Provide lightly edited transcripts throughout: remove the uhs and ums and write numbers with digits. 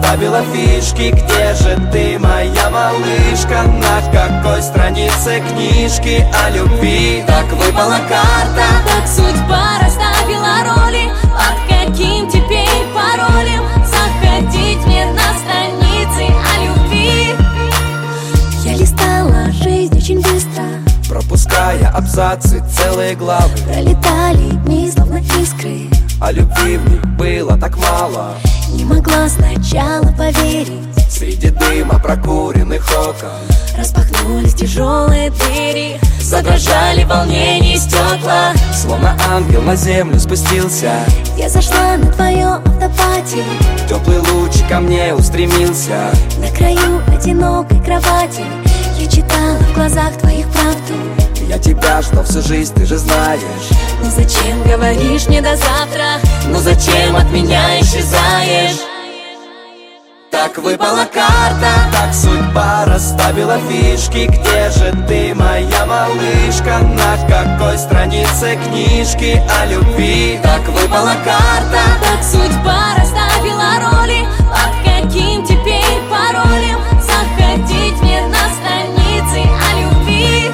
расставила фишки. Где же ты, моя малышка? На какой странице книжки о любви? Так выпала карта, так судьба расставила роли. Под каким теперь паролем заходить мне на страницы о любви? Я листала жизнь очень быстро, пропуская абзацы, целые главы. пролетали дни, словно искры. А любви в них было так мало. Не могла сначала поверить. Среди дыма прокуренных окон распахнулись тяжелые двери, задрожали в волнении стекла. Словно ангел на землю спустился. Я зашла на твоем автопате, теплый луч ко мне устремился. на краю одинокой кровати я читала в глазах твоих правду. Я тебя ждал всю жизнь, ты же знаешь. Ну зачем говоришь мне до завтра? Ну зачем от меня исчезаешь? Так выпала карта, так судьба расставила фишки. Где же ты, моя малышка? На какой странице книжки о любви? Так выпала карта, так судьба расставила роли. Под каким теперь паролем заходить мне на страницы о любви?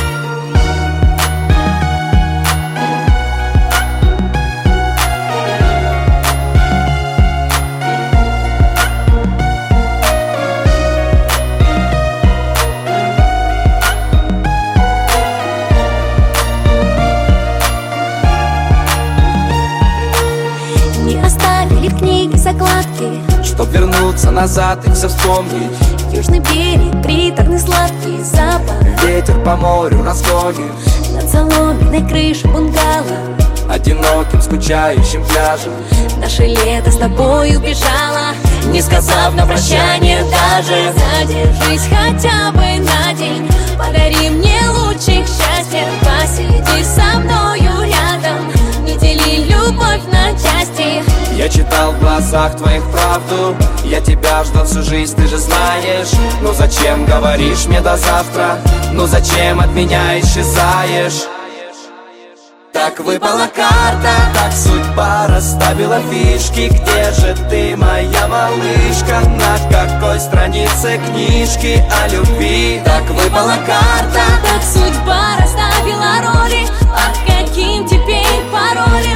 Закладки, чтоб вернуться назад и все вспомнить. Южный берег, приторный сладкий запах. Ветер по морю разгонит над соломенной крышей бунгало, одиноким скучающим пляжем. Наше лето с тобой убежало, не сказав на прощание даже. Задержись хотя бы на день, подари мне лучик счастья. Посиди со мною рядом, не дели любовь на части. Я читал в глазах твоих правду. Я тебя ждал всю жизнь, ты же знаешь. Ну зачем говоришь мне до завтра? Ну зачем от меня исчезаешь? Так выпала карта, так судьба расставила фишки. Где же ты, моя малышка? На какой странице книжки о любви? Так выпала карта, так судьба расставила роли. Под каким теперь паролем